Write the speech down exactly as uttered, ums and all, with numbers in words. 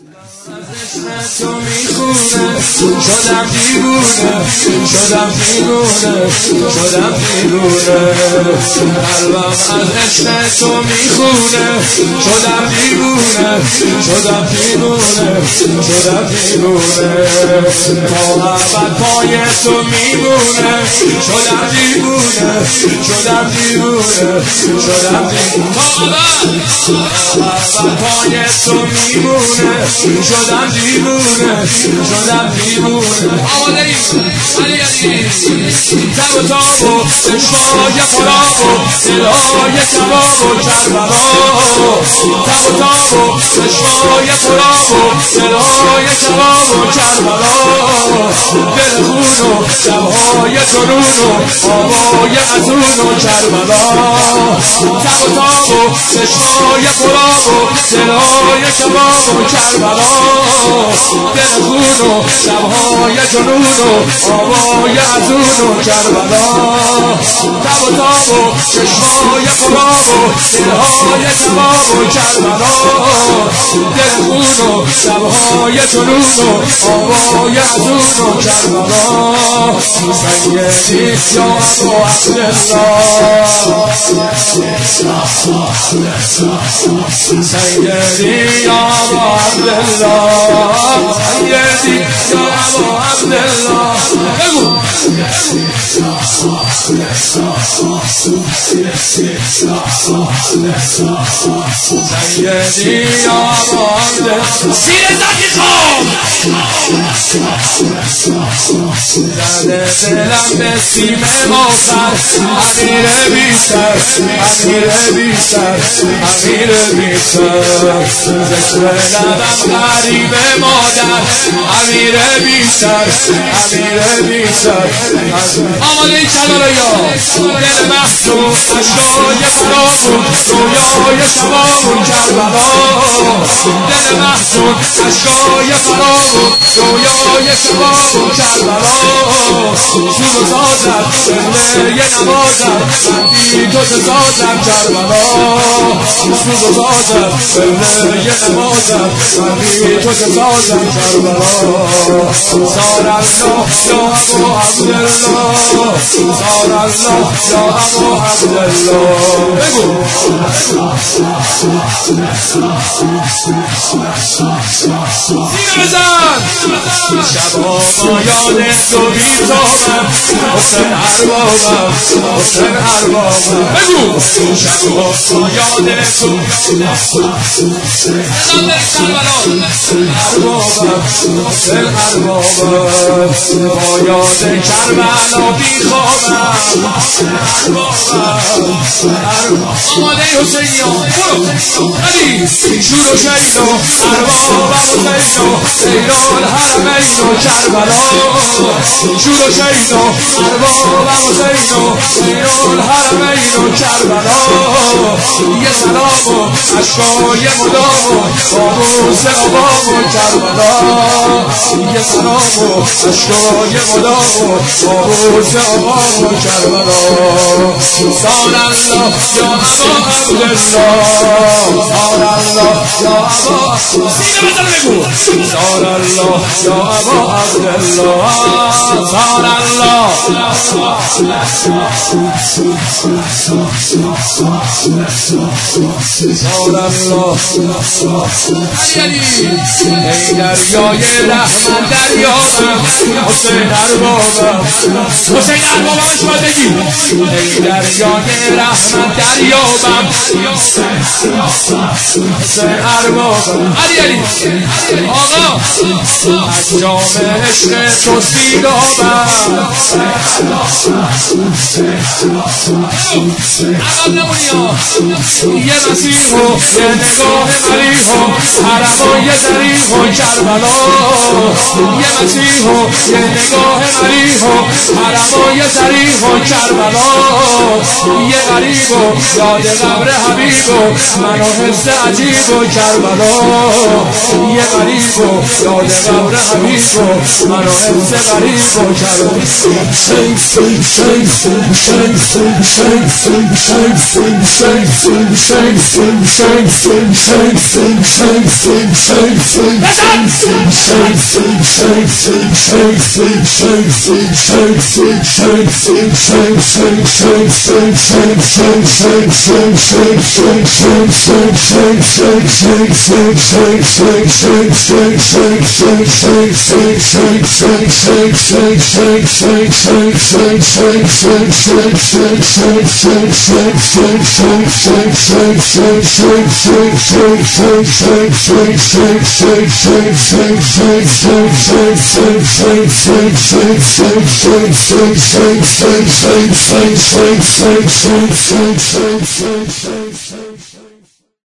تو میخونه شدم دیوونه شدم دیوونه شدم دیوونه قلبم از عشق تو میخونه شدم دیوونه شدم دیوونه شدم دیوونه محبت پای تو میمونه شدم دیوونه شدم دیوونه شدم دیوونه محبت پای تو میمونه شدم دیوونه شدم دیوونه آماده ایم علی علی تب و تاب و عشقای خراب و دلای کباب و کربلا تب و تاب و عشقای خراب و دلای کباب و کربلا دل خون و شبهای جنون و آوای ازون و کربلا تب و تاب و عشقای خراب و دلای کباب و کربلا دل خون و شبهای جنون و آوای ازون و کربلا تب و تاب و چشمای خراب و دلهای کباب و کربلا دل خون و شبهای جنون و آوای ازون و کربلا سیدی یا ابو عبدالله سیدی یا ابو عبدالله سیدی یا ابو عبدالله بگو سیدی یا ابو عبدالله سیر زدی خواب زده دلم به سیم موسر امیر بیشتر امیر بیشتر امیر بیشتر ذکر لبم غریب مادر امیر بیشتر امیر بیشتر آماده این کلاره یا دل محصول اشکای فرامون رویای شبامون کربلا دل محصول اشکای فرامون رویای شبامون کربلا سوز و سازم بله نوازم بندی تو تزازم کربلا سوز و سازم بله نوازم بندی تو تزازم کربلا سار الله یا ابو عبدالله سار الله یا ابو عبدالله بگو سینه بزن شبها با یاد تو بیتابم حسین اربابم حسین اربابم بگو شبها با یاد تو اربابم حسین اربابم با یاد کربلا بیخوابم آماده حسینیان برو علی شور و شید و اربابم حسین و سیران حرمین و کربلا شور و شید و اربابم حسین و سیران حرمین و کربلا یه سلام و اشکای مدام و بابوس آبام و کربلا یه سلام و اشکای مدام و بابوس آبام و کربلا سال الله یا ابا عبدالله سال الله یا ابا سینه بزن بگو سال الله یا ابا عبدالله سال الله سال الله علی ای دریای رحمت دریابم حسین اربابم حسین اربابم شما بگی ای دریای رحمت دریابم حسین اربابم علی علی آقا از جام عشق تو سیرابم عقب نمونی ها یه مسیح و یه نگاه مریح و حرم و یه ذریح و کربلا یه مسیح و یه نگاه مریح و حرم و یه ذریح و کربلا یه غریب و یاد قبر حبیب و من و حس عجیب و کربلا یه غریب و یاد قبر حبیب و من و حس غریب و کربلا Shake, shake, shake, shake, shake, shake, shake, shake, shake, shake.